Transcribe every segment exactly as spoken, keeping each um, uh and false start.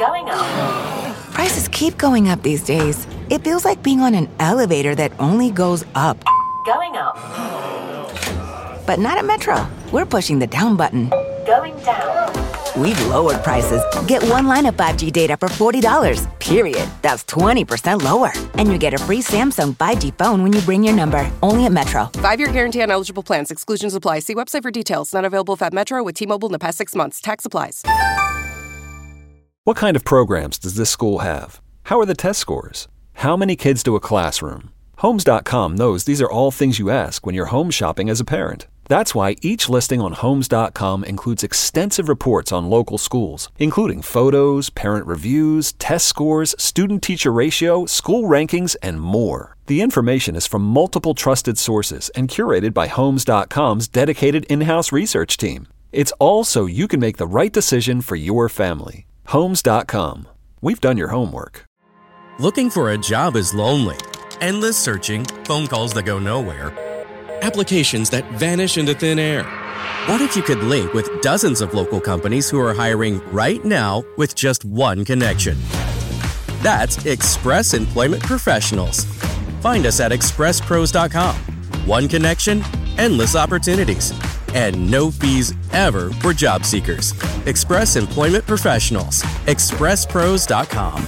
Going up. Prices keep going up these days. It feels like being on an elevator that only goes up. Going up. But not at Metro. We're pushing the down button. Going down. We've lowered prices. Get one line of five G data for forty dollars, period. That's twenty percent lower. And you get a free Samsung five G phone when you bring your number. Only at Metro. Five-year guarantee on eligible plans. Exclusions apply. See website for details. Not available if at Metro with T-Mobile in the past six months. Tax applies. What kind of programs does this school have? How are the test scores? How many kids do a classroom? Homes dot com knows these are all things you ask when you're home shopping as a parent. That's why each listing on Homes dot com includes extensive reports on local schools, including photos, parent reviews, test scores, student-teacher ratio, school rankings, and more. The information is from multiple trusted sources and curated by Homes dot com's dedicated in-house research team. It's all so you can make the right decision for your family. Homes dot com. We've done your homework. Looking for a job is lonely. Endless searching, phone calls that go nowhere, applications that vanish into thin air. What if you could link with dozens of local companies who are hiring right now with just one connection? That's Express Employment Professionals. Find us at express pros dot com. One connection, endless opportunities, and no fees ever for job seekers. Express Employment Professionals. express pros dot com.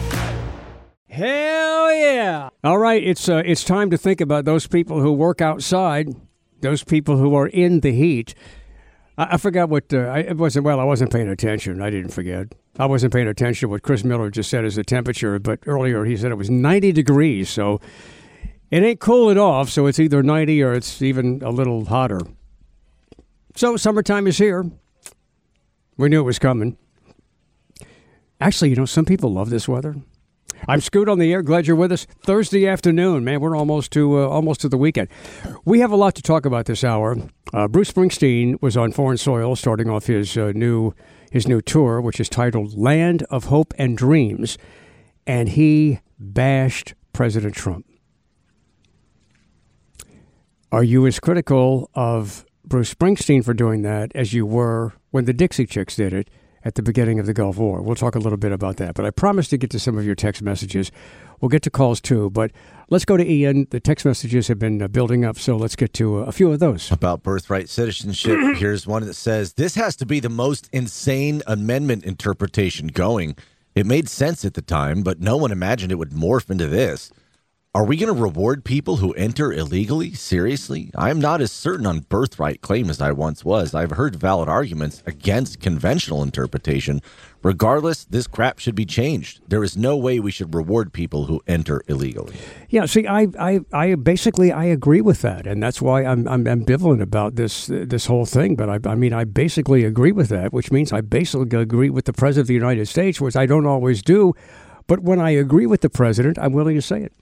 Hell yeah! All right, it's uh, it's time to think about those people who work outside, those people who are in the heat. I, I forgot what uh, I it wasn't. Well, I wasn't paying attention. I didn't forget. I wasn't paying attention to what Chris Miller just said as the temperature. But earlier he said it was ninety degrees, so it ain't cooling off. So it's either ninety or it's even a little hotter. So summertime is here. We knew it was coming. Actually, you know, some people love this weather. I'm Scoot on the air. Glad you're with us. Thursday afternoon, man. We're almost to uh, almost to the weekend. We have a lot to talk about this hour. Uh, Bruce Springsteen was on foreign soil, starting off his uh, new his new tour, which is titled "Land of Hope and Dreams," and he bashed President Trump. Are you as critical of Bruce Springsteen for doing that as you were when the Dixie Chicks did it at the beginning of the Gulf War? We'll talk a little bit about that, but I promised to get to some of your text messages. We'll get to calls too, but let's go to Ian. The text messages have been uh, building up, so let's get to uh, a few of those. About birthright citizenship, here's one that says, this has to be the most insane amendment interpretation going. It made sense at the time, but no one imagined it would morph into this. Are we going to reward people who enter illegally? Seriously? I'm not as certain on birthright claim as I once was. I've heard valid arguments against conventional interpretation. Regardless, this crap should be changed. There is no way we should reward people who enter illegally. Yeah, see, I, I, I basically I agree with that, and that's why I'm, I'm ambivalent about this this whole thing. But I, I mean, I basically agree with that, which means I basically agree with the President of the United States, which I don't always do. But when I agree with the President, I'm willing to say it.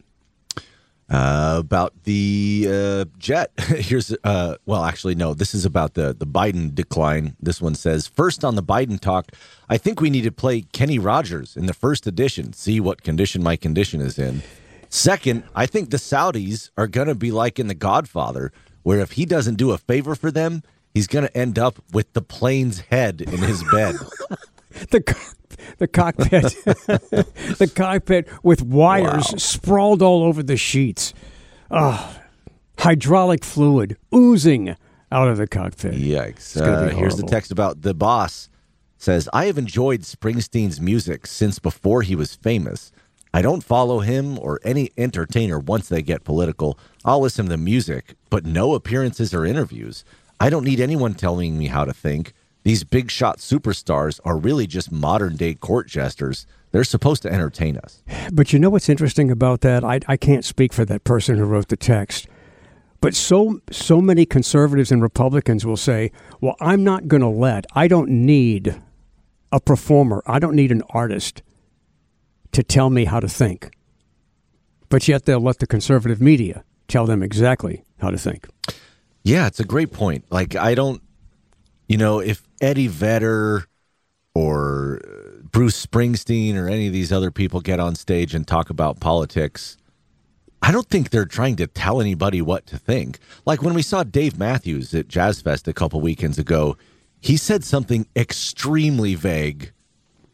Uh, about the uh, jet. Here's, uh, well, actually, no, this is about the, the Biden decline. This one says, first on the Biden talk, I think we need to play Kenny Rogers in the first edition, see what condition my condition is in. Second, I think the Saudis are going to be like in The Godfather, where if he doesn't do a favor for them, he's going to end up with the plane's head in his bed. the The cockpit, the cockpit with wires wow. sprawled all over the sheets. Oh, hydraulic fluid oozing out of the cockpit. Yikes. Uh, here's the text about the boss. Says, I have enjoyed Springsteen's music since before he was famous. I don't follow him or any entertainer once they get political. I'll listen to the music, but no appearances or interviews. I don't need anyone telling me how to think. These big shot superstars are really just modern day court jesters. They're supposed to entertain us. But you know what's interesting about that? I, I can't speak for that person who wrote the text. But so so many conservatives and Republicans will say, well, I'm not going to let, I don't need a performer. I don't need an artist to tell me how to think. But yet they'll let the conservative media tell them exactly how to think. Yeah, it's a great point. Like, I don't, you know, if Eddie Vedder or Bruce Springsteen or any of these other people get on stage and talk about politics, I don't think they're trying to tell anybody what to think. Like when we saw Dave Matthews at Jazz Fest a couple weekends ago, he said something extremely vague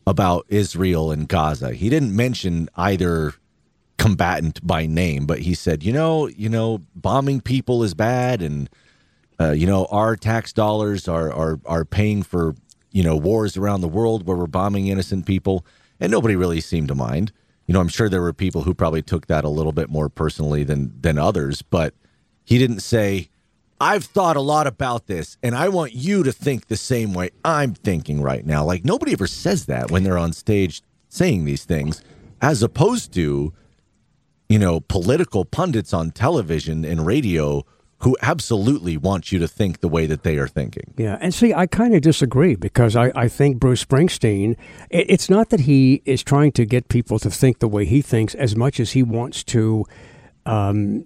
about Israel and Gaza. He didn't mention either combatant by name, but he said, you know, you know, bombing people is bad, and uh, you know, our tax dollars are are are paying for, you know, wars around the world where we're bombing innocent people, and nobody really seemed to mind. You know, I'm sure there were people who probably took that a little bit more personally than than others, but he didn't say, I've thought a lot about this, and I want you to think the same way I'm thinking right now. Like, nobody ever says that when they're on stage saying these things, as opposed to, you know, political pundits on television and radio who absolutely want you to think the way that they are thinking. Yeah, and see, I kind of disagree, because I, I think Bruce Springsteen, it, it's not that he is trying to get people to think the way he thinks as much as he wants to um,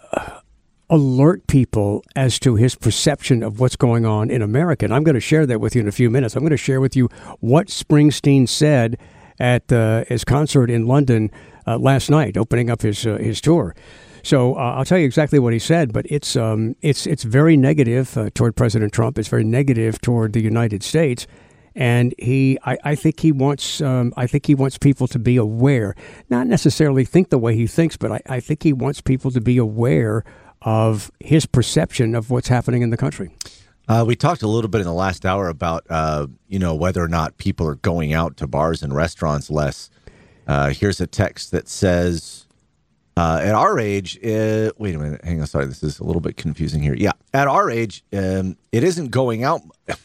alert people as to his perception of what's going on in America. And I'm going to share that with you in a few minutes. I'm going to share with you what Springsteen said at uh, his concert in London uh, last night, opening up his uh, his tour. So uh, I'll tell you exactly what he said, but it's um, it's it's very negative uh, toward President Trump. It's very negative toward the United States, and he I, I think he wants um, I think he wants people to be aware, not necessarily think the way he thinks, but I, I think he wants people to be aware of his perception of what's happening in the country. Uh, we talked a little bit in the last hour about uh, you know, whether or not people are going out to bars and restaurants less. Uh, here's a text that says, uh, at our age, uh, wait a minute, hang on, sorry, this is a little bit confusing here. Yeah, at our age, um, it isn't going out.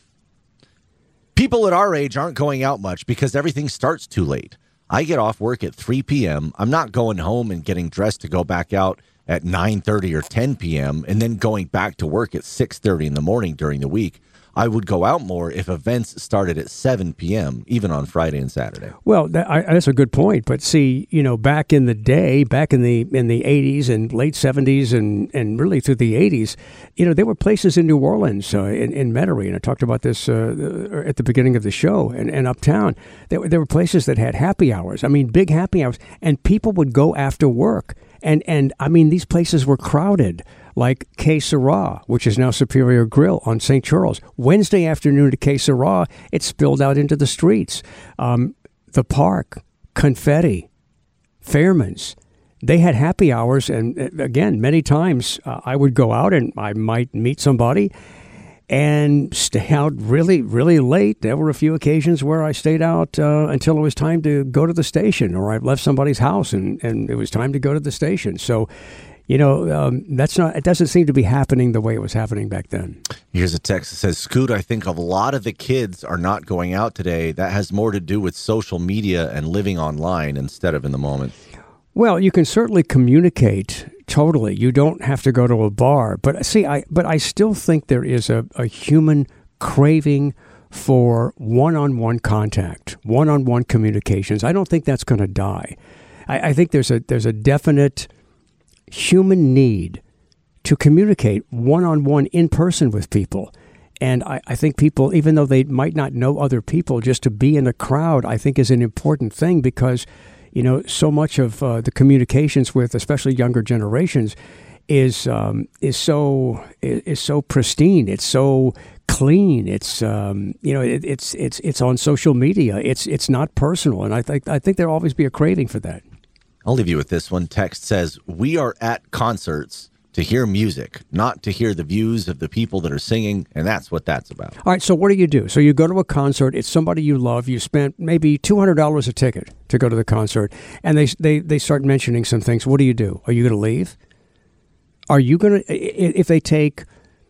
People at our age aren't going out much because everything starts too late. I get off work at three p.m. I'm not going home and getting dressed to go back out at nine thirty or ten p.m. and then going back to work at six thirty in the morning during the week. I would go out more if events started at seven p.m., even on Friday and Saturday. Well, that, I, that's a good point. But see, you know, back in the day, back in the in the eighties and late seventies and, and really through the eighties, you know, there were places in New Orleans, uh, in, in Metairie, and I talked about this uh, at the beginning of the show, and, and uptown. There, there were places that had happy hours. I mean, big happy hours, and people would go after work. And, and I mean, these places were crowded, like Que Sera, which is now Superior Grill on Saint Charles. Wednesday afternoon at Que Sera, it spilled out into the streets. Um, the Park, Confetti, Fairman's, they had happy hours. And again, many times uh, I would go out and I might meet somebody and stay out really, really late. There were a few occasions where I stayed out uh, until it was time to go to the station, or I left somebody's house and, and it was time to go to the station. So, you know, um, that's not, it doesn't seem to be happening the way it was happening back then. Here's a text that says, Scoot, I think a lot of the kids are not going out today. That has more to do with social media and living online instead of in the moment. Well, you can certainly communicate totally. You don't have to go to a bar. But see, I but I still think there is a, a human craving for one-on-one contact, one-on-one communications. I don't think that's going to die. I, I think there's a there's a definite human need to communicate one-on-one in person with people. And I, I think people, even though they might not know other people, just to be in a crowd, I think is an important thing, because you know, so much of uh, the communications with especially younger generations is um, is so is so pristine. It's so clean. It's um, you know, it, it's it's it's on social media. It's it's not personal, and I think I think there'll always be a craving for that. I'll leave you with this one. Text says, "We are at concerts to hear music, not to hear the views of the people that are singing, and that's what that's about." All right, so what do you do? So you go to a concert, it's somebody you love, you spent maybe two hundred dollars a ticket to go to the concert, and they they they start mentioning some things. What do you do? Are you going to leave? Are you going to, if they take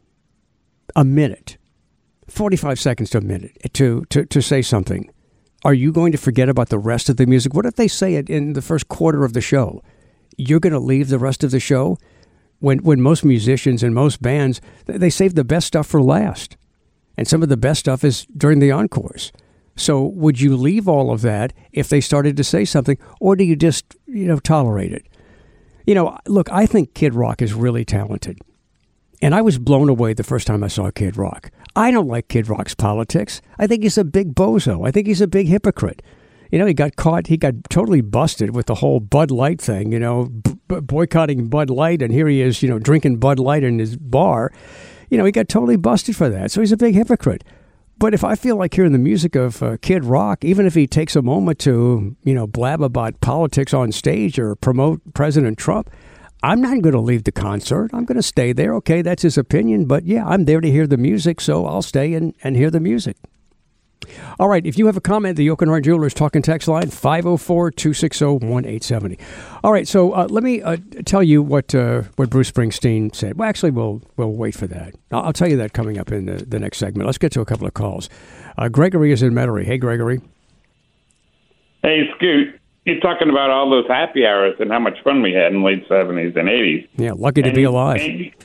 a minute, forty-five seconds to a minute to, to, to say something, are you going to forget about the rest of the music? What if they say it in the first quarter of the show? You're going to leave the rest of the show? When when most musicians and most bands, they save the best stuff for last. And some of the best stuff is during the encores. So would you leave all of that if they started to say something, or do you just, you know, tolerate it? You know, look, I think Kid Rock is really talented. And I was blown away the first time I saw Kid Rock. I don't like Kid Rock's politics. I think he's a big bozo. I think he's a big hypocrite. You know, he got caught, he got totally busted with the whole Bud Light thing, you know, b- boycotting Bud Light, and here he is, you know, drinking Bud Light in his bar. You know, he got totally busted for that, so he's a big hypocrite. But if I feel like hearing the music of uh, Kid Rock, even if he takes a moment to, you know, blab about politics on stage or promote President Trump, I'm not going to leave the concert. I'm going to stay there. Okay, that's his opinion. But yeah, I'm there to hear the music, so I'll stay and, and hear the music. All right, if you have a comment, the Oakenhart Jewelers talking text line, five oh four, two six oh, one eight seven oh. All right, so uh, let me uh, tell you what uh, what Bruce Springsteen said. Well, actually, we'll we'll wait for that. I'll, I'll tell you that coming up in the, the next segment. Let's get to a couple of calls. Uh, Gregory is in Metairie. Hey, Gregory. Hey, Scoot. You're talking about all those happy hours and how much fun we had in the late seventies and eighties. Yeah, lucky to and, be alive.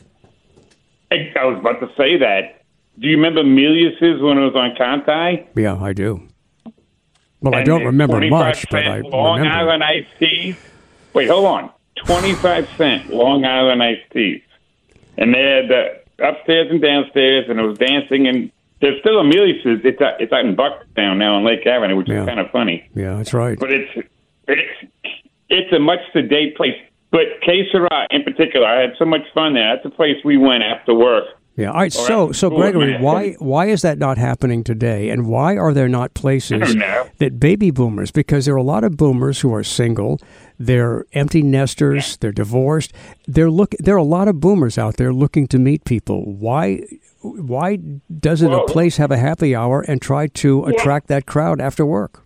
And I was about to say that. Do you remember Milius's when it was on Conti? Yeah, I do. Well, I And don't remember twenty-five much, but I cent Long remember. Island iced teas. Wait, hold on. twenty-five cent Long Island iced teas. And they had uh, upstairs and downstairs, and it was dancing. And there's still a Milius's. It's out, it's out in Bucktown now on Lake Avenue, which Yeah. is kind of funny. Yeah, that's right. But it's it's it's a much to date place. But Que Sera in particular, I had so much fun there. That's a place we went after work. Yeah. All right. Or So, after so school, Gregory, man. why why is that not happening today? And why are there not I places don't know. that baby boomers? Because there are a lot of boomers who are single, they're empty nesters, they're divorced. They're look. There are a lot of boomers out there looking to meet people. Why? Why doesn't Well- a place have a happy hour and try to attract that crowd after work?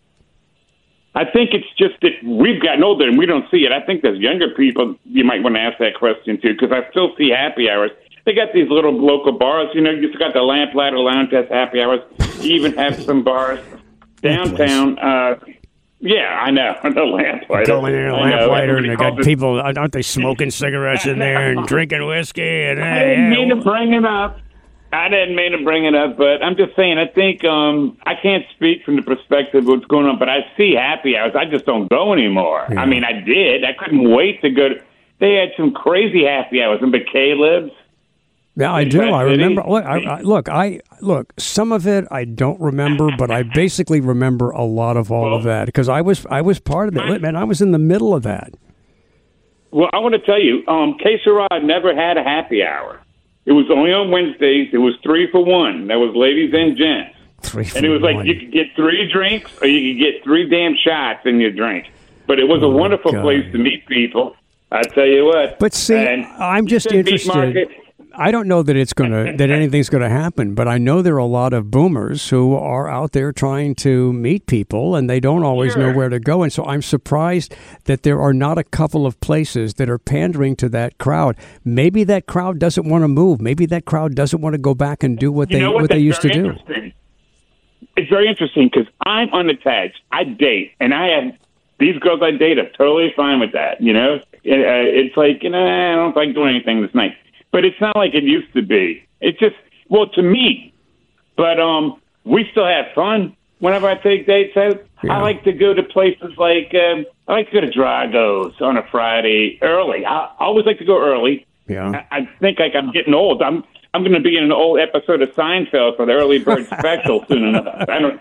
I think it's just that we've gotten older and we don't see it. I think there's younger people you might want to ask that question to, because I still see happy hours. They got these little local bars. You know, you just got the Lamplighter Lounge has happy hours. You even have some bars downtown. Uh, yeah, I know. The Lamplighter. Go in there, I know. lamplighter, and they Everybody got calls it- people, aren't they smoking cigarettes in there and drinking whiskey? And I hey, didn't hey, mean to bring it up. I didn't mean to bring it up, but I'm just saying, I think um, I can't speak from the perspective of what's going on, but I see happy hours. I just don't go anymore. Yeah. I mean, I did. I couldn't wait to go to. They had some crazy happy hours in Caleb's. Yeah, I in do. Fast I City. remember. Look, I, I, look, I look. Some of it I don't remember, but I basically remember a lot of all of that because I was I was part of it. Man, I was in the middle of that. Well, I want to tell you, um, Que Sera never had a happy hour. It was only on Wednesdays. It was three for one. That was ladies and gents. Three And it was like you could get three drinks or you could get three damn shots in your drink. But it was a Oh, my wonderful God. place to meet people. I tell you what. But see, And I'm you just said meat interested. market. I don't know that it's gonna that anything's gonna happen, but I know there are a lot of boomers who are out there trying to meet people, and they don't always know Sure. where to go. And so I'm surprised that there are not a couple of places that are pandering to that crowd. Maybe that crowd doesn't want to move. Maybe that crowd doesn't want to go back and do what You they know what, what? they That's used to very do. interesting. It's very interesting because I'm unattached. I date, and I have these girls I date are totally fine with that. You know, it, uh, it's like you know I don't like doing anything this night, but it's not like it used to be. It's just well to me, but um, we still have fun whenever I take dates out. Yeah. I like to go to places like um, I like to go to Drago's on a Friday early. I, I always like to go early. Yeah. I, I think like I'm getting old. I'm I'm going to be in an old episode of Seinfeld for the early bird special soon enough. I don't.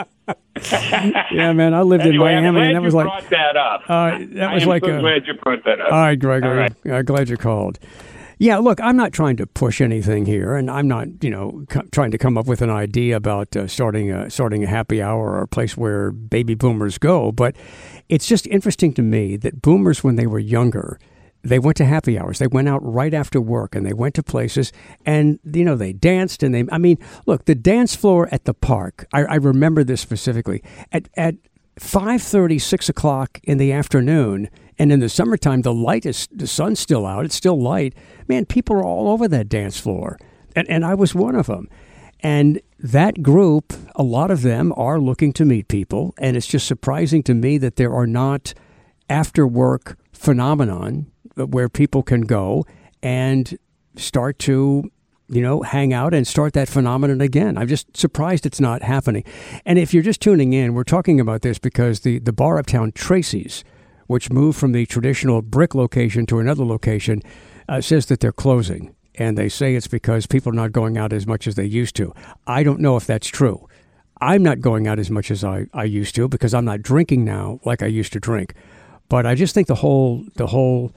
Yeah, man. I lived Anyway, in I'm Miami, glad and that you was like brought that up. uh, that I was am like so a. glad you brought that up. All right, Gregory. All right. I'm glad you called. Yeah, look, I'm not trying to push anything here, and I'm not, you know, co- trying to come up with an idea about uh, starting a starting a happy hour or a place where baby boomers go. But it's just interesting to me that boomers, when they were younger, they went to happy hours. They went out right after work, and they went to places, and you know, they danced, and they. I mean, look, the dance floor at the park. I, I remember this specifically at at. five thirty, six o'clock in the afternoon, and in the summertime, the light is, the sun's still out, it's still light. Man, people are all over that dance floor, and, and I was one of them. And that group, a lot of them are looking to meet people, and it's just surprising to me that there are not after-work phenomenon where people can go and start to you know, hang out and start that phenomenon again. I'm just surprised it's not happening. And if you're just tuning in, we're talking about this because the, the bar uptown, Tracy's, which moved from the traditional brick location to another location, uh, says that they're closing. And they say it's because people are not going out as much as they used to. I don't know if that's true. I'm not going out as much as I, I used to because I'm not drinking now like I used to drink. But I just think the whole the whole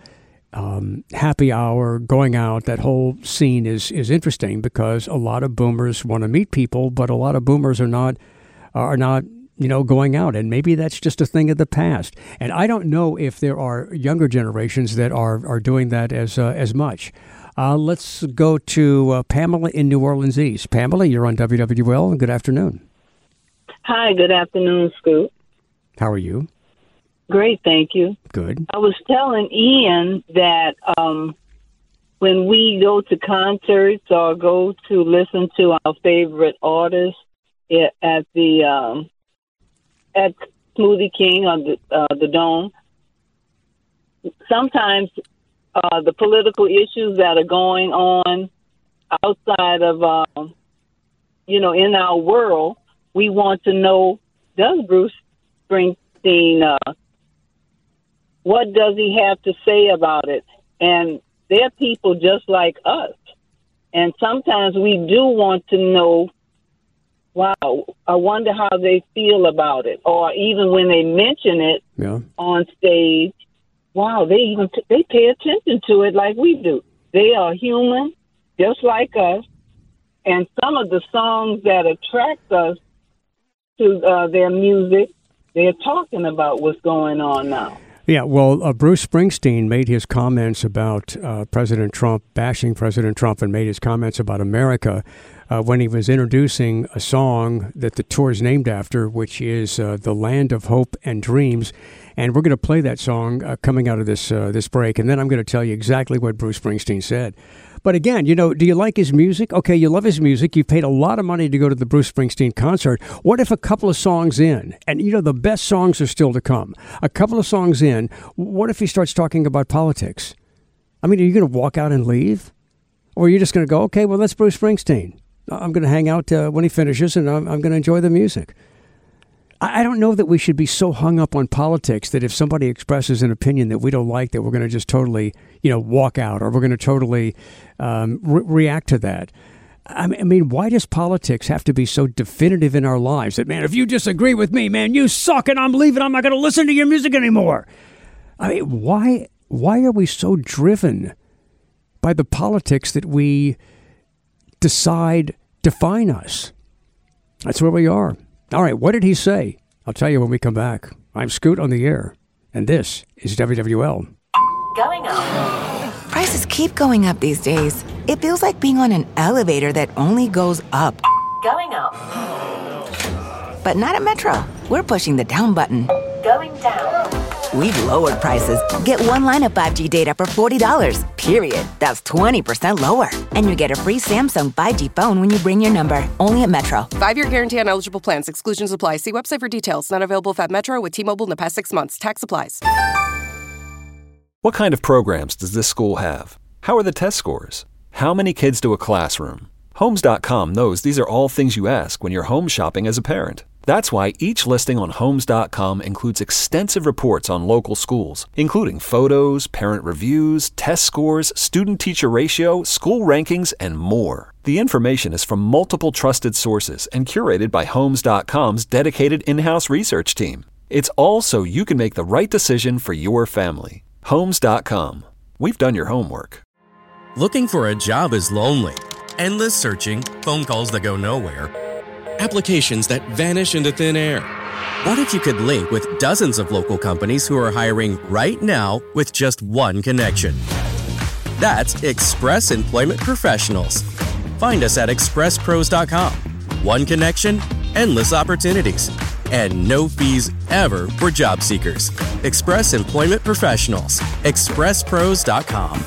um, happy hour, going out, that whole scene is is interesting because a lot of boomers want to meet people, but a lot of boomers are not are not you know going out, and maybe that's just a thing of the past. And I don't know if there are younger generations that are are doing that as uh, as much. Uh, let's go to uh, Pamela in New Orleans East. Pamela, you're on W W L. Good afternoon. Hi, good afternoon, Scoop. How are you? Great, thank you. Good. I was telling Ian that um, when we go to concerts or go to listen to our favorite artists at the um, at Smoothie King or the, uh, the Dome, sometimes uh, the political issues that are going on outside of, uh, you know, in our world, we want to know, does Bruce Springsteen, uh, what does he have to say about it? And they're people just like us. And sometimes we do want to know, wow, I wonder how they feel about it. Or even when they mention it yeah. on stage, wow, they even t- they pay attention to it like we do. They are human, just like us. And some of the songs that attract us to uh, their music, they're talking about what's going on now. Yeah, well, uh, Bruce Springsteen made his comments about uh, President Trump, bashing President Trump, and made his comments about America uh, when he was introducing a song that the tour is named after, which is uh, The Land of Hope and Dreams. And we're going to play that song uh, coming out of this uh, this break, and then I'm going to tell you exactly what Bruce Springsteen said. But again, you know, do you like his music? Okay, you love his music. You've paid a lot of money to go to the Bruce Springsteen concert. What if a couple of songs in, and you know, the best songs are still to come, a couple of songs in, what if he starts talking about politics? I mean, are you going to walk out and leave? Or are you just going to go, okay, well, that's Bruce Springsteen. I'm going to hang out uh, when he finishes, and I'm, I'm going to enjoy the music. I don't know that we should be so hung up on politics that if somebody expresses an opinion that we don't like, that we're going to just totally, you know, walk out, or we're going to totally um, re- react to that. I mean, why does politics have to be so definitive in our lives that, man, if you disagree with me, man, you suck and I'm leaving, I'm not going to listen to your music anymore? I mean, why, why are we so driven by the politics that we decide define us? That's where we are. All right, what did he say? I'll tell you when we come back. I'm Scoot on the air, and this is W W L. Going up. Prices keep going up these days. It feels like being on an elevator that only goes up. Going up. But not at Metro. We're pushing the down button. Going down. We've lowered prices. Get one line of five G data for forty dollars, period. That's twenty percent lower. And you get a free Samsung five G phone when you bring your number. Only at Metro. Five-year guarantee on eligible plans. Exclusions apply. See website for details. Not available if at Metro with T-Mobile in the past six months. Tax applies. What kind of programs does this school have? How are the test scores? How many kids do a classroom? Homes dot com knows these are all things you ask when you're home shopping as a parent. That's why each listing on Homes dot com includes extensive reports on local schools, including photos, parent reviews, test scores, student-teacher ratio, school rankings, and more. The information is from multiple trusted sources and curated by Homes dot com's dedicated in-house research team. It's all so you can make the right decision for your family. Homes dot com. We've done your homework. Looking for a job is lonely. Endless searching, phone calls that go nowhere, applications that vanish into thin air. What if you could link with dozens of local companies who are hiring right now with just one connection? That's Express Employment Professionals. Find us at express pros dot com. One connection, endless opportunities, and no fees ever for job seekers. Express Employment Professionals. express pros dot com.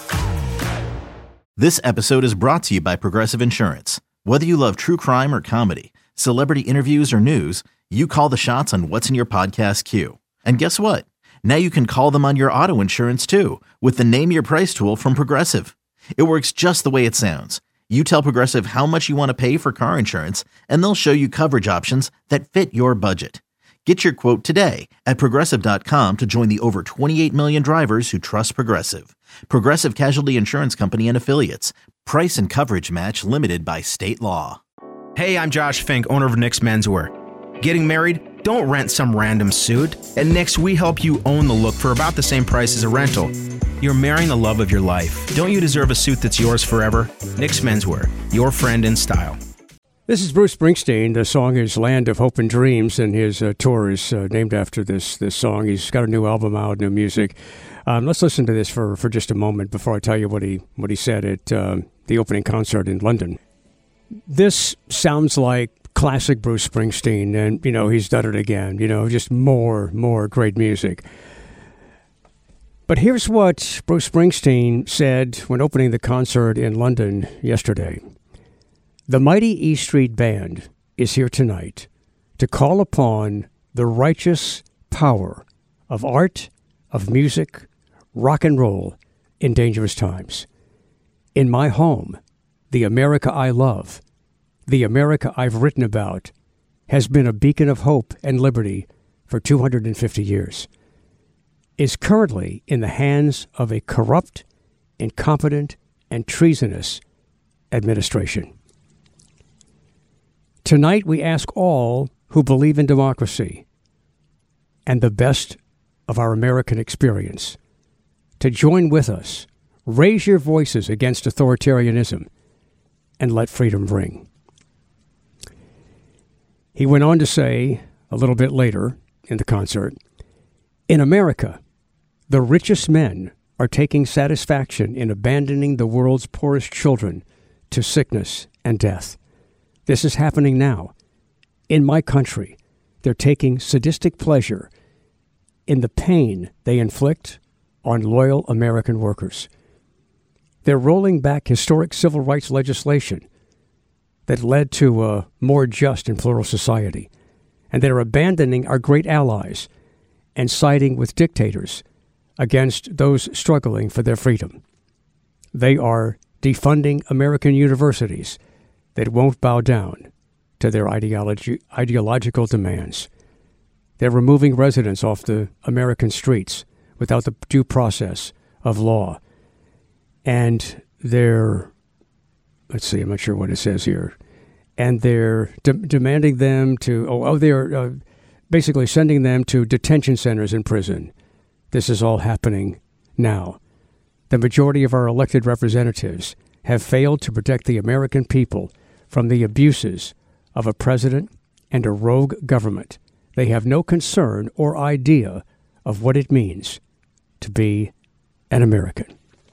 This episode is brought to you by Progressive Insurance. Whether you love true crime or comedy, celebrity interviews or news, you call the shots on what's in your podcast queue. And guess what? Now you can call them on your auto insurance too with the Name Your Price tool from Progressive. It works just the way it sounds. You tell Progressive how much you want to pay for car insurance, and they'll show you coverage options that fit your budget. Get your quote today at Progressive dot com to join the over twenty-eight million drivers who trust Progressive. Progressive Casualty Insurance Company and Affiliates. Price and coverage match limited by state law. Hey, I'm Josh Fink, owner of Nick's Menswear. Getting married? Don't rent some random suit. At Nick's, we help you own the look for about the same price as a rental. You're marrying the love of your life. Don't you deserve a suit that's yours forever? Nick's Menswear, your friend in style. This is Bruce Springsteen. The song is Land of Hope and Dreams, and his uh, tour is uh, named after this this song. He's got a new album out, new music. Um, let's listen to this for, for just a moment before I tell you what he what he said at uh, the opening concert in London. This sounds like classic Bruce Springsteen, and, you know, he's done it again. You know, just more, more great music. But here's what Bruce Springsteen said when opening the concert in London yesterday. The mighty E Street Band is here tonight to call upon the righteous power of art, of music, rock and roll in dangerous times. In my home, the America I love, the America I've written about, has been a beacon of hope and liberty for two hundred fifty years, is currently in the hands of a corrupt, incompetent, and treasonous administration. Tonight we ask all who believe in democracy and the best of our American experience to join with us, raise your voices against authoritarianism, and let freedom ring. He went on to say a little bit later in the concert, in America, the richest men are taking satisfaction in abandoning the world's poorest children to sickness and death. This is happening now. In my country, they're taking sadistic pleasure in the pain they inflict on loyal American workers. They're rolling back historic civil rights legislation that led to a more just and plural society. And they're abandoning our great allies and siding with dictators against those struggling for their freedom. They are defunding American universities that won't bow down to their ideology, ideological demands. They're removing residents off the American streets without the due process of law. And they're, let's see, I'm not sure what it says here. And they're de- demanding them to, oh, oh they're uh, basically sending them to detention centers in prison. This is all happening now. The majority of our elected representatives have failed to protect the American people from the abuses of a president and a rogue government. They have no concern or idea of what it means to be an American.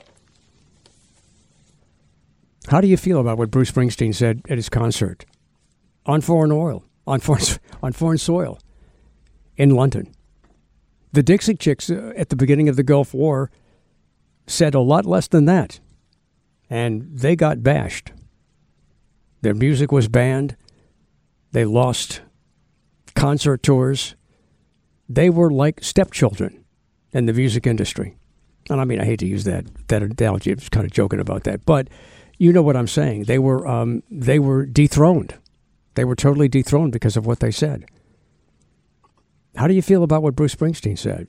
How do you feel about what Bruce Springsteen said at his concert on foreign oil, on foreign, on foreign soil in London? The Dixie Chicks uh, at the beginning of the Gulf War said a lot less than that, and they got bashed. Their music was banned. They lost concert tours. They were like stepchildren in the music industry. And I mean, I hate to use that that analogy. I was kind of joking about that, but you know what I'm saying. They were um, they were dethroned. They were totally dethroned because of what they said. How do you feel about what Bruce Springsteen said?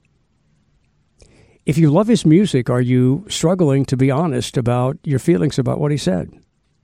If you love his music, are you struggling to be honest about your feelings about what he said?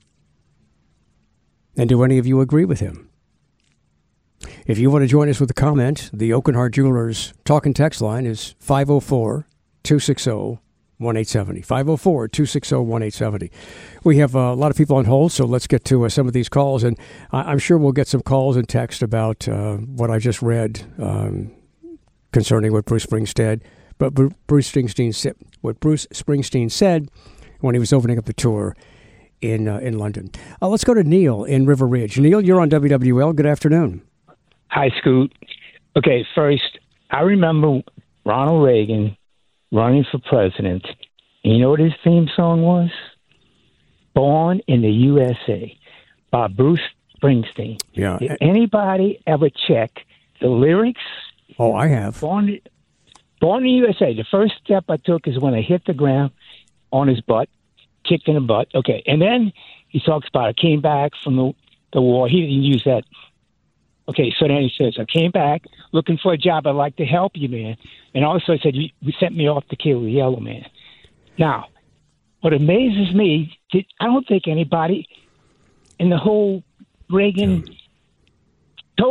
And do any of you agree with him? If you want to join us with a comment, the Oakenhart Jewelers talk and text line is five oh four, two six oh, one eight seven oh. five oh four, two six oh, one eight seven oh. We have uh, a lot of people on hold, so let's get to uh, some of these calls. And I- I'm sure we'll get some calls and text about uh, what I just read um, concerning what Bruce Springsteen, but Bruce Springsteen said, what Bruce Springsteen said when he was opening up the tour in uh, in London. Uh, let's go to Neil in River Ridge. Neil, you're on W W L. Good afternoon. Hi, Scoot. Okay, first, I remember Ronald Reagan running for president. And you know what his theme song was? Born in the U S A by Bruce Springsteen. Yeah. Did anybody ever check the lyrics? Oh, I have. Born, Born in the U S A. The first step I took is when I hit the ground on his butt, kicked in the butt. Okay, and then he talks about I came back from the, the war. He didn't use that. Okay, so then he says, I came back looking for a job. I'd like to help you, man. And also I said, you, you sent me off to kill the yellow man. Now, what amazes me, I don't think anybody in the whole Reagan told, I,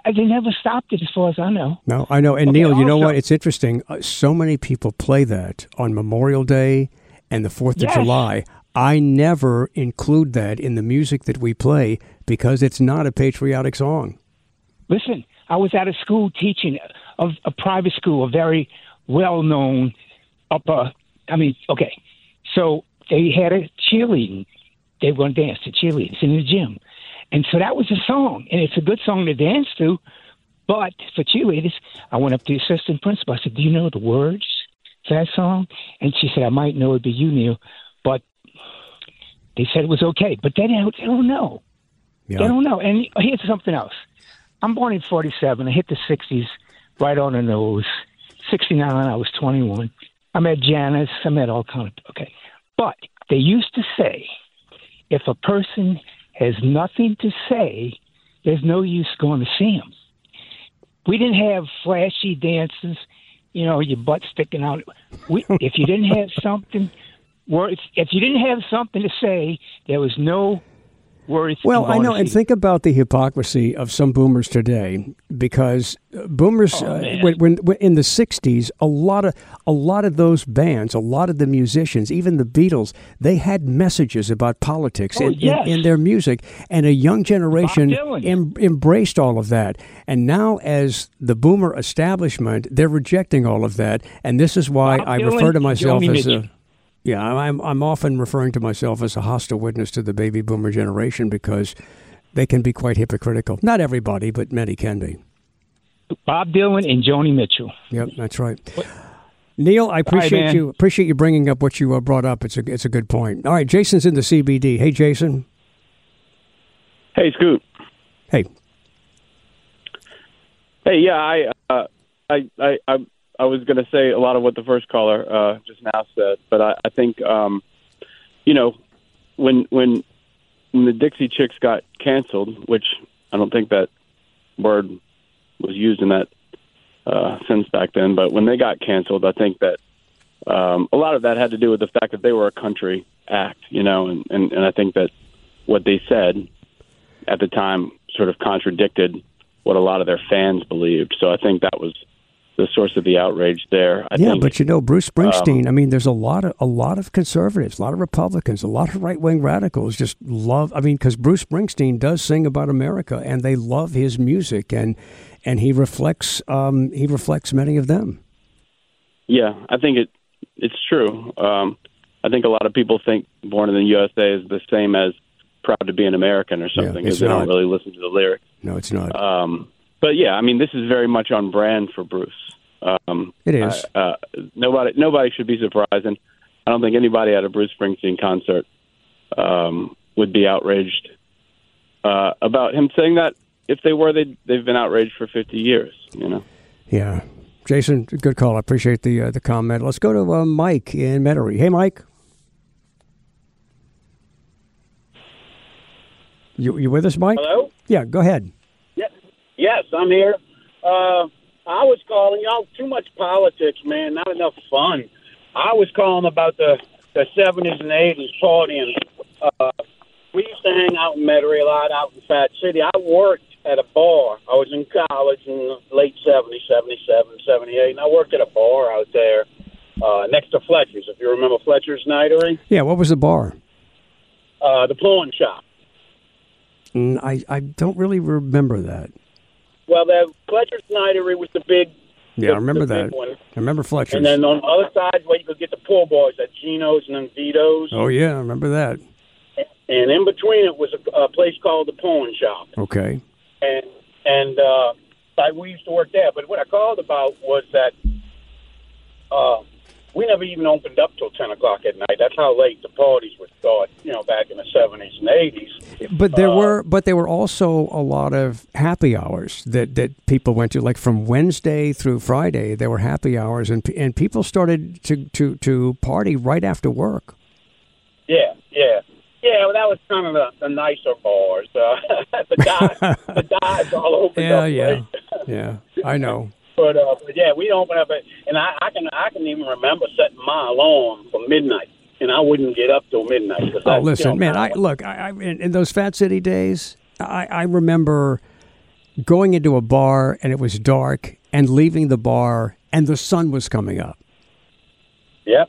I, they never stopped it, as far as I know. No, I know. And Okay, Neil, you know also- what? It's interesting. Uh, so many people play that on Memorial Day and the Fourth Yes. of July. I never include that in the music that we play because it's not a patriotic song. Listen, I was at a school teaching of a private school, a very well-known upper. I mean, okay, so they had a cheerleading. They were going to dance to cheerleaders in the gym, and so that was a song, and it's a good song to dance to. But for cheerleaders, I went up to the assistant principal. I said, "Do you know the words to that song?" And she said, "I might know it, but you knew." But they said it was okay, but they don't, they don't know. Yeah. They don't know. And here's something else. I'm born in forty-seven. I hit the sixties right on the nose. sixty-nine, I was twenty-one. I met Janice. I met all kind of, okay. But they used to say, if a person has nothing to say, there's no use going to see them. We didn't have flashy dances, you know, your butt sticking out. We, if you didn't have something, worth, if you didn't have something to say, there was no worth. Well, in I going know, to and see think about the hypocrisy of some boomers today, because uh, boomers, Oh, uh, man. when, when, when in the sixties, a lot of a lot of those bands, a lot of the musicians, even the Beatles, they had messages about politics Oh, in, yes. in, in their music, and a young generation Bob Dylan. em, embraced all of that. And now, as the boomer establishment, they're rejecting all of that, and this is why Bob I Dylan, refer to myself Joni as Mitchell. a. Yeah, I'm I'm often referring to myself as a hostile witness to the baby boomer generation because they can be quite hypocritical. Not everybody, but many can be. Bob Dylan and Joni Mitchell. Yep, that's right. Neil, I appreciate man. you appreciate you bringing up what you uh, brought up. It's a it's a good point. All right, Jason's in the C B D. Hey, Jason. Hey, Scoop. Hey. Hey, yeah, I, uh, I, I, I, I was going to say a lot of what the first caller uh, just now said, but I, I think, um, you know, when when when the Dixie Chicks got canceled, which I don't think that word was used in that uh, sense back then, but when they got canceled, I think that um, a lot of that had to do with the fact that they were a country act, you know, and, and, and I think that what they said at the time sort of contradicted what a lot of their fans believed. So I think that was the source of the outrage there. I yeah, think, but you know, Bruce Springsteen. um, I mean, there's a lot of a lot of conservatives, a lot of Republicans, a lot of right wing radicals just love. I mean, because Bruce Springsteen does sing about America, and they love his music, and and he reflects um, he reflects many of them. Yeah, I think it it's true. Um, I think a lot of people think Born in the U S A is the same as Proud to be an American or something, because it's they not. don't really listen to the lyrics. No, it's not. Um, but yeah, I mean, this is very much on brand for Bruce. Um, It is. Uh, uh, nobody, nobody should be surprised, and I don't think anybody at a Bruce Springsteen concert um, would be outraged uh, about him saying that. If they were, they they've been outraged for fifty years. You know. Yeah, Jason, good call. I appreciate the uh, the comment. Let's go to uh, Mike in Metairie. Hey, Mike. You you with us, Mike? Hello? Yeah, go ahead. Yes, yes, I'm here. Uh, I was calling y'all too much politics, man. Not enough fun. I was calling about the the seventies and eighties partying. Uh, we used to hang out in Metairie a lot, out in Fat City. I worked at a bar. I was in college in the late seventies, seventy-seven, seventy-eight, and I worked at a bar out there uh, next to Fletcher's. If you remember Fletcher's Nightery, Yeah, what was the bar? uh, the pawn shop. Mm, I I don't really remember that. Well, the Fletcher's Nightery was the big. Yeah, I the- remember the big that. one. I remember Fletcher's. And then on the other side, where you could get the poor boys at Geno's and then Vito's. Oh yeah, I remember that. And in between it was a, a place called the Pawn Shop. Okay. And and uh, I, we used to work there. But what I called about was that uh, we never even opened up till ten o'clock at night. That's how late the parties would start, you know, back in the seventies and eighties. But there Uh, were, but there were also a lot of happy hours that, that people went to. Like from Wednesday through Friday, there were happy hours, and and people started to to, to party right after work. Yeah, yeah. Yeah, well, that was kind of the, the nicer bars. Uh, the dives, the dives all over Yeah, the yeah, place. yeah. I know. But, uh, but yeah, we open up, at, and I, I can I can even remember setting my alarm for midnight, and I wouldn't get up till midnight. 'cause Oh, I, listen, you know, man. I look. I, I in, in those Fat City days, I, I remember going into a bar and it was dark and leaving the bar and the sun was coming up. Yep.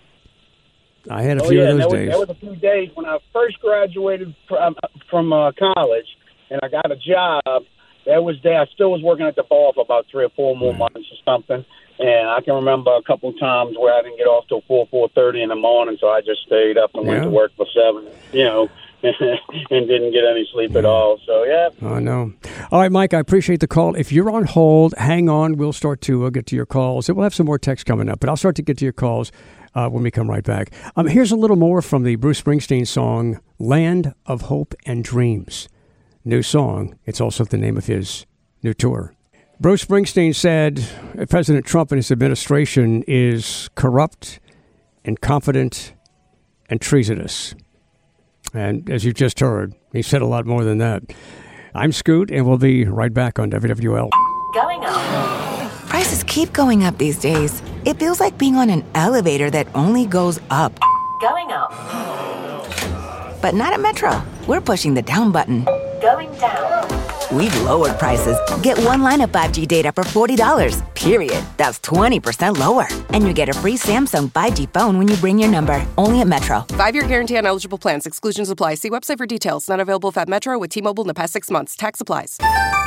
I had a oh, few yeah, of those that days. Was, that was a few days when I first graduated from, from uh, college and I got a job. That was there. I still was working at the bar for about three or four more months or something. And I can remember a couple of times where I didn't get off till four, four thirty in the morning, so I just stayed up and yeah. went to work for seven, you know, and didn't get any sleep at all. So, yeah. I know. All right, Mike, I appreciate the call. If you're on hold, hang on. We'll start to uh, get to your calls. We'll have some more texts coming up, but I'll start to get to your calls uh, when we come right back. Um, here's a little more from the Bruce Springsteen song, Land of Hope and Dreams. New song. It's also the name of his new tour. Bruce Springsteen said President Trump and his administration is corrupt, inconfident, and treasonous. And as you just heard, he said a lot more than that. I'm Scoot, and we'll be right back on W W L. Going up. Prices keep going up these days. It feels like being on an elevator that only goes up. Going up. But not at Metro. We're pushing the down button. Going down. We've lowered prices. Get one line of five G data for forty dollars, period. That's twenty percent lower. And you get a free Samsung five G phone when you bring your number. Only at Metro. Five-year guarantee on eligible plans. Exclusions apply. See website for details. Not available at Metro with T-Mobile in the past six months. Tax applies.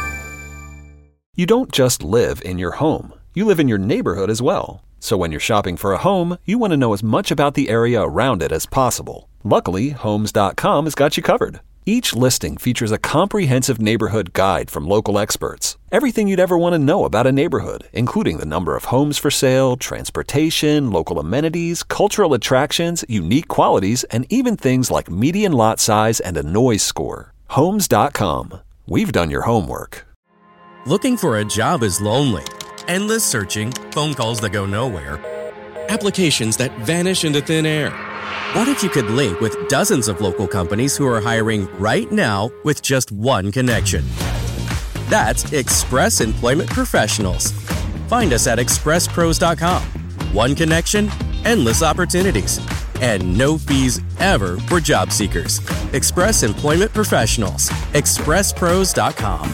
You don't just live in your home. You live in your neighborhood as well. So when you're shopping for a home, you want to know as much about the area around it as possible. Luckily, Homes dot com has got you covered. Each listing features a comprehensive neighborhood guide from local experts. Everything you'd ever want to know about a neighborhood, including the number of homes for sale, transportation, local amenities, cultural attractions, unique qualities, and even things like median lot size and a noise score. Homes dot com. We've done your homework. Looking for a job is lonely. Endless searching, phone calls that go nowhere, applications that vanish into thin air. What if you could link with dozens of local companies who are hiring right now with just one connection? That's Express Employment Professionals. Find us at express pros dot com. One connection, endless opportunities, and no fees ever for job seekers. Express Employment Professionals. express pros dot com.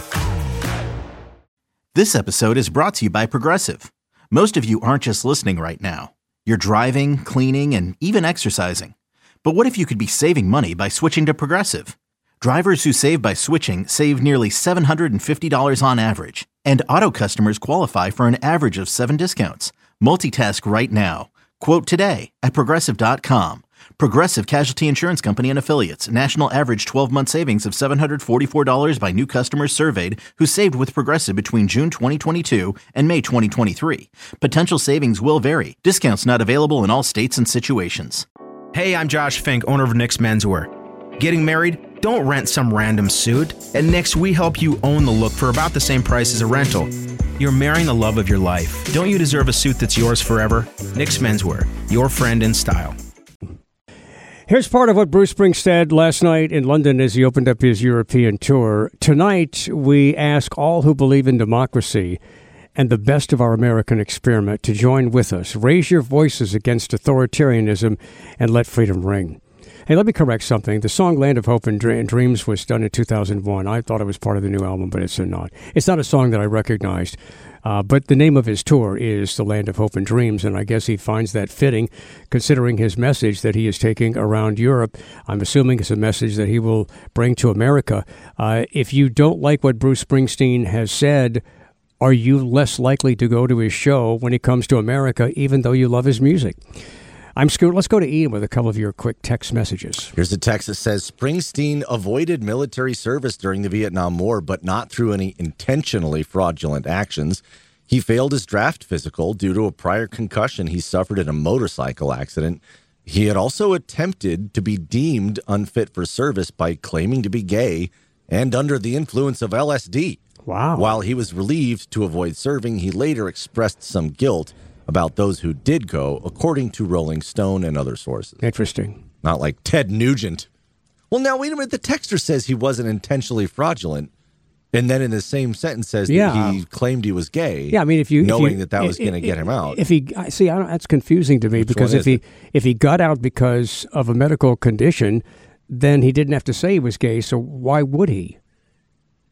This episode is brought to you by Progressive. Most of you aren't just listening right now. You're driving, cleaning, and even exercising. But what if you could be saving money by switching to Progressive? Drivers who save by switching save nearly seven hundred fifty dollars on average. And auto customers qualify for an average of seven discounts. Multitask right now. Quote today at progressive dot com. Progressive Casualty Insurance Company and Affiliates. National average twelve-month savings of seven hundred forty-four dollars by new customers surveyed who saved with Progressive between June twenty twenty-two and May twenty twenty-three. Potential savings will vary. Discounts not available in all states and situations. Hey, I'm Josh Fink, owner of Nick's Menswear. Getting married? Don't rent some random suit. At Nick's, we help you own the look for about the same price as a rental. You're marrying the love of your life. Don't you deserve a suit that's yours forever? Nick's Menswear, your friend in style. Here's part of what Bruce Springsteen said last night in London as he opened up his European tour. Tonight, we ask all who believe in democracy and the best of our American experiment to join with us. Raise your voices against authoritarianism and let freedom ring. Hey, let me correct something. The song Land of Hope and Dreams was done in two thousand one. I thought it was part of the new album, but it's not. It's not a song that I recognized. Uh, but the name of his tour is The Land of Hope and Dreams, and I guess he finds that fitting, considering his message that he is taking around Europe. I'm assuming it's a message that he will bring to America. Uh, if you don't like what Bruce Springsteen has said, are you less likely to go to his show when he comes to America, even though you love his music? I'm Scoot. Let's go to Ian with a couple of your quick text messages. Here's a text that says, Springsteen avoided military service during the Vietnam War, but not through any intentionally fraudulent actions. He failed his draft physical due to a prior concussion he suffered in a motorcycle accident. He had also attempted to be deemed unfit for service by claiming to be gay and under the influence of L S D. Wow. While he was relieved to avoid serving, he later expressed some guilt about those who did go, according to Rolling Stone and other sources. Interesting. Not like Ted Nugent. Well, now, wait a minute. The texter says he wasn't intentionally fraudulent. And then in the same sentence says yeah. that he claimed he was gay. Yeah, I mean, if you knowing if you, that that was going to get him out. If he see, I don't, that's confusing to me. Which because one if is he it? if he got out because of a medical condition, then he didn't have to say he was gay. So why would he?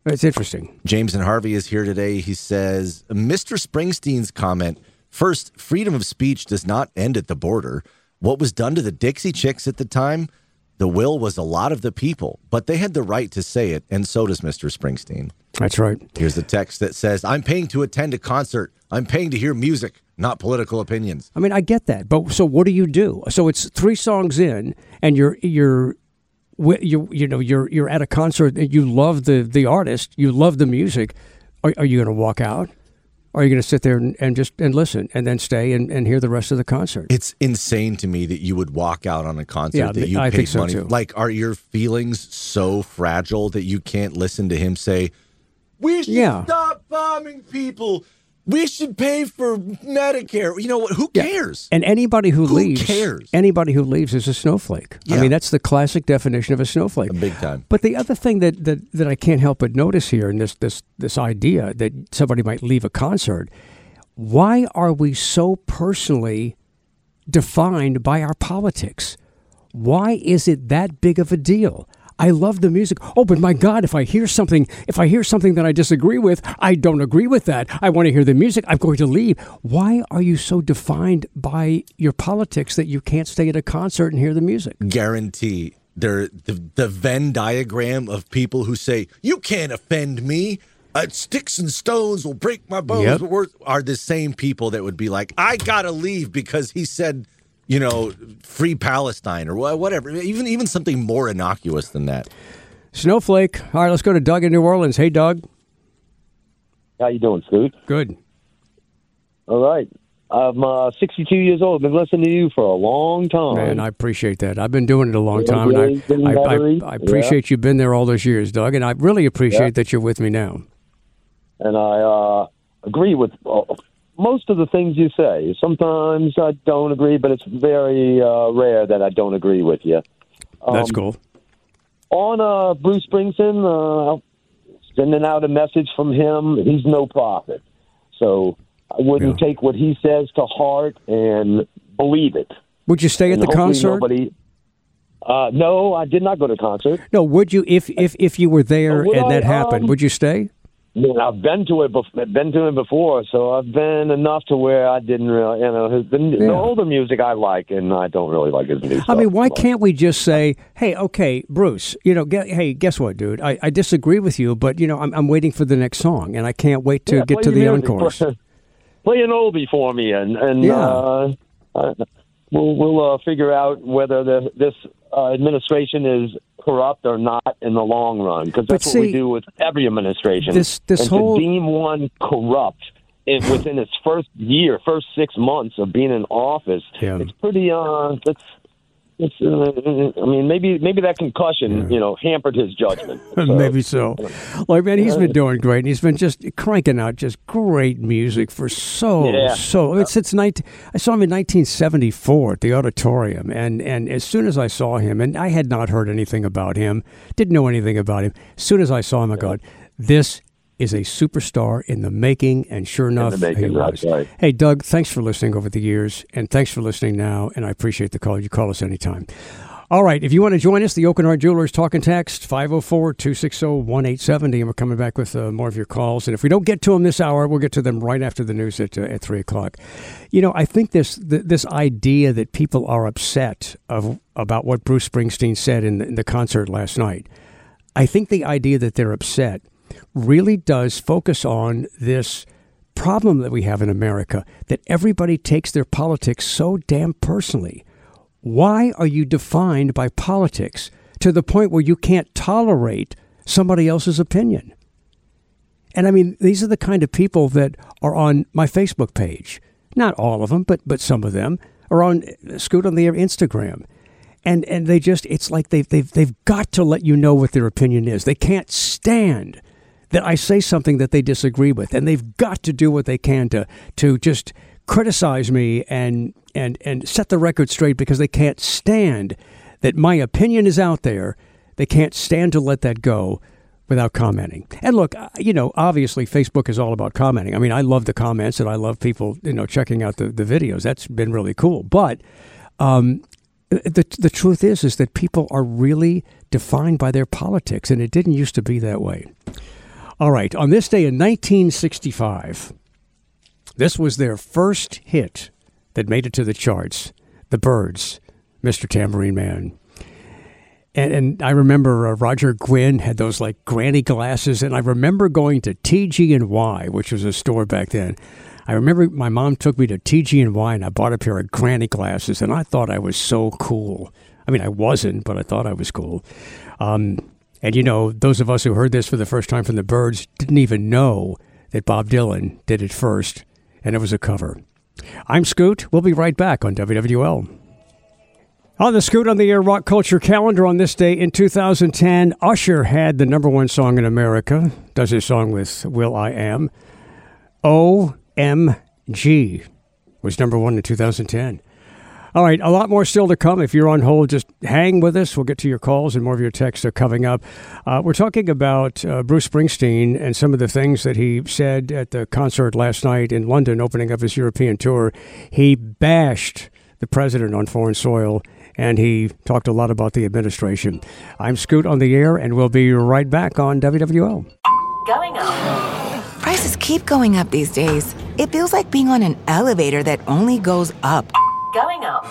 It's interesting. James and Harvey is here today. He says, Mister Springsteen's comment, first, freedom of speech does not end at the border. What was done to the Dixie Chicks at the time, the will was a lot of the people, but they had the right to say it, and so does Mister Springsteen. That's right. Here's the text that says, I'm paying to attend a concert. I'm paying to hear music, not political opinions. I mean, I get that, but so what do you do? So it's three songs in, and you're you're you you know you're you're at a concert and you love the the artist, you love the music. Are, are you going to walk out? Or are you going to sit there and, and just and listen and then stay and, and hear the rest of the concert? It's insane to me that you would walk out on a concert Yeah, that you I paid think so money. too. Like, are your feelings so fragile that you can't listen to him say, "We should Yeah. stop bombing people. We should pay for Medicare"? You know what? Who cares? And anybody who, Who leaves, cares? anybody who leaves is a snowflake. I Yeah. mean, that's the classic definition of a snowflake. Big time. But the other thing that, that, that I can't help but notice here in this, this, this idea that somebody might leave a concert, why are we so personally defined by our politics? Why is it that big of a deal? I love the music. Oh, but my God, if I hear something, if I hear something that I disagree with, I don't agree with that. I want to hear the music. I'm going to leave. Why are you so defined by your politics that you can't stay at a concert and hear the music? Guarantee there the, the Venn diagram of people who say, you can't offend me. Uh, sticks and stones will break my bones. Yep. But we're, are the same people that would be like, I gotta leave because he said, you know, free Palestine or wha- whatever. Even even something more innocuous than that. Snowflake. All right, let's go to Doug in New Orleans. Hey, Doug. How you doing, Scoot? Good. All right. I'm uh, sixty-two years old. Been listening to you for a long time. Man, I appreciate that. I've been doing it a long Yeah, time, yeah, and he's been I, I, I, battery. I appreciate you been there all those years, Doug, and I really appreciate Yeah. that you're with me now. And I uh, agree with uh, most of the things you say. Sometimes I don't agree, but it's very uh, rare that I don't agree with you. Um, That's cool. On uh, Bruce Springsteen, uh, sending out a message from him, he's no prophet. So I wouldn't take what he says to heart and believe it. Would you stay at And the hopefully concert? Nobody, uh, no, I did not go to concert. No, would you if if if you were there Uh, would and that I, happened? um, Would you stay? I mean, I've been to it. Before, been to it before, so I've been enough to where I didn't really, you know, his, the, the Yeah. older music I like, and I don't really like his new stuff. I mean, why can't we just say, "Hey, okay, Bruce, you know, get, hey, guess what, dude? I, I disagree with you, but you know, I'm I'm waiting for the next song, and I can't wait to Yeah, get play to the your music. encore." Play an oldie for me, and and Yeah. uh, uh, we'll we'll uh, figure out whether the, this uh, administration is corrupt or not in the long run, because that's But what we see, do with every administration. this- this and whole- to deem one corrupt in, within its first year, first six months of being in office, Yeah. it's pretty. Uh, it's, it's. Uh, I mean, maybe maybe that concussion, you know, hampered his judgment. So, Maybe so. Like, man, he's been doing great. And he's been just cranking out just great music for so, Yeah. so. I mean, since nineteen, I saw him in nineteen seventy-four at the Auditorium. And, and as soon as I saw him, and I had not heard anything about him, didn't know anything about him. As soon as I saw him, I go, this is a superstar in the making. And sure enough, making, he was. that's right. Hey, Doug, thanks for listening over the years. And thanks for listening now. And I appreciate the call. You call us anytime. All right, if you want to join us, the Oakenhart Jewelers Talk and Text, five oh four, two six oh, one eight seven oh, and we're coming back with uh, more of your calls. And if we don't get to them this hour, we'll get to them right after the news at uh, at three o'clock. You know, I think this th- this idea that people are upset of about what Bruce Springsteen said in the, in the concert last night, I think the idea that they're upset really does focus on this problem that we have in America, that everybody takes their politics so damn personally. Why are you defined by politics to the point where you can't tolerate somebody else's opinion? And I mean, these are the kind of people that are on my Facebook page. Not all of them, but but some of them are on Scoot on the Air Instagram. And and they just, it's like they've, they've, they've got to let you know what their opinion is. They can't stand that I say something that they disagree with. And they've got to do what they can to to just criticize me and and and set the record straight, because they can't stand that my opinion is out there. They can't stand to let that go without commenting. And look, you know, obviously Facebook is all about commenting. I mean, I love the comments and I love people, you know, checking out the, the videos. That's been really cool. But um, the the truth is, is that people are really defined by their politics, and it didn't used to be that way. All right, on this day in nineteen sixty-five, this was their first hit that made it to the charts. The Byrds, Mister Tambourine Man. And, and I remember uh, Roger Gwynn had those like granny glasses, and I remember going to T G and Y, which was a store back then. I remember my mom took me to T G and Y, and I bought a pair of granny glasses, and I thought I was so cool. I mean, I wasn't, but I thought I was cool. Um, and, you know, those of us who heard this for the first time from the Byrds didn't even know that Bob Dylan did it first, and it was a cover. I'm Scoot. We'll be right back on W W L. On the Scoot on the Air Rock Culture calendar on this day in two thousand ten, Usher had the number one song in America, does his song with will.i.am. O M G was number one in two thousand ten. All right, a lot more still to come. If you're on hold, just hang with us. We'll get to your calls and more of your texts are coming up. Uh, we're talking about uh, Bruce Springsteen and some of the things that he said at the concert last night in London, opening up his European tour. He bashed the president on foreign soil, and he talked a lot about the administration. I'm Scoot on the air, and we'll be right back on W W L. Going up. Prices keep going up these days. It feels like being on an elevator that only goes up. Going up.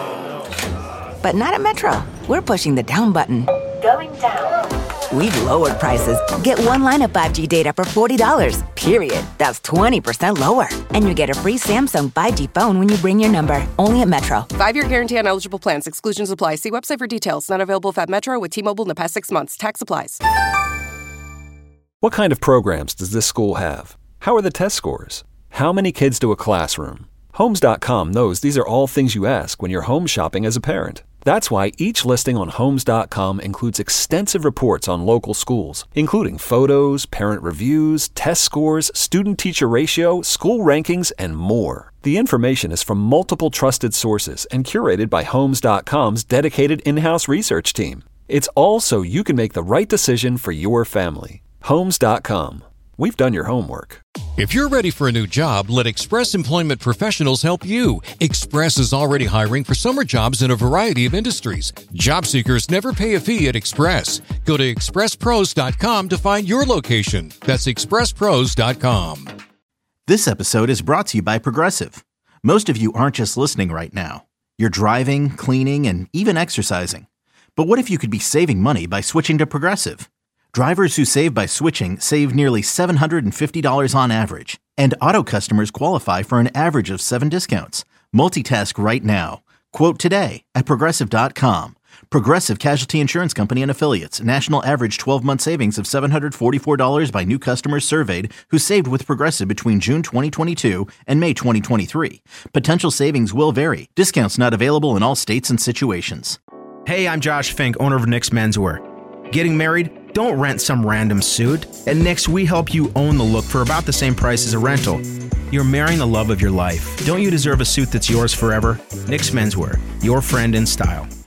But not at Metro. We're pushing the down button. Going down. We've lowered prices. Get one line of five G data for forty dollars, period. That's twenty percent lower. And you get a free Samsung five G phone when you bring your number. Only at Metro. Five-year guarantee on eligible plans. Exclusions apply. See website for details. Not available if at Metro with T-Mobile in the past six months. Tax applies. What kind of programs does this school have? How are the test scores? How many kids do a classroom? Homes dot com knows these are all things you ask when you're home shopping as a parent. That's why each listing on Homes dot com includes extensive reports on local schools, including photos, parent reviews, test scores, student-teacher ratio, school rankings, and more. The information is from multiple trusted sources and curated by Homes dot com's dedicated in-house research team. It's all so you can make the right decision for your family. Homes dot com. We've done your homework. If you're ready for a new job, let Express Employment Professionals help you. Express is already hiring for summer jobs in a variety of industries. Job seekers never pay a fee at Express. Go to express pros dot com to find your location. That's express pros dot com. This episode is brought to you by Progressive. Most of you aren't just listening right now. You're driving, cleaning, and even exercising. But what if you could be saving money by switching to Progressive? Drivers who save by switching save nearly seven hundred fifty dollars on average, and auto customers qualify for an average of seven discounts. Multitask right now. Quote today at progressive dot com. Progressive Casualty Insurance Company and Affiliates. National average twelve-month savings of seven hundred forty-four dollars by new customers surveyed who saved with Progressive between June twenty twenty-two and May twenty twenty-three. Potential savings will vary. Discounts not available in all states and situations. Hey, I'm Josh Fink, owner of Nick's Menswear. Getting married? Don't rent some random suit. At Nick's, we help you own the look for about the same price as a rental. You're marrying the love of your life. Don't you deserve a suit that's yours forever? Nick's Menswear, your friend in style.